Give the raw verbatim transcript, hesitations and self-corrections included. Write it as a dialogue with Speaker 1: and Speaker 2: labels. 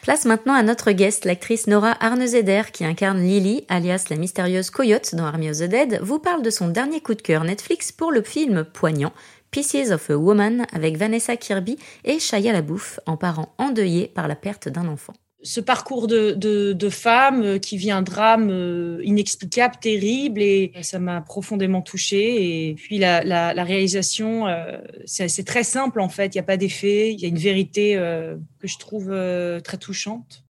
Speaker 1: Place maintenant à notre guest, l'actrice Nora Arnezeder, qui incarne Lily, alias la mystérieuse coyote dans Army of the Dead, vous parle de son dernier coup de cœur Netflix pour le film poignant Pieces of a Woman avec Vanessa Kirby et Shia LaBeouf en parent endeuillé par la perte d'un enfant.
Speaker 2: Ce parcours de, de, de femme qui vit un drame inexplicable, terrible, et ça m'a profondément touchée. Et puis la, la, la réalisation, euh, c'est, c'est très simple en fait, il n'y a pas d'effet, il y a une vérité euh, que je trouve euh, très touchante.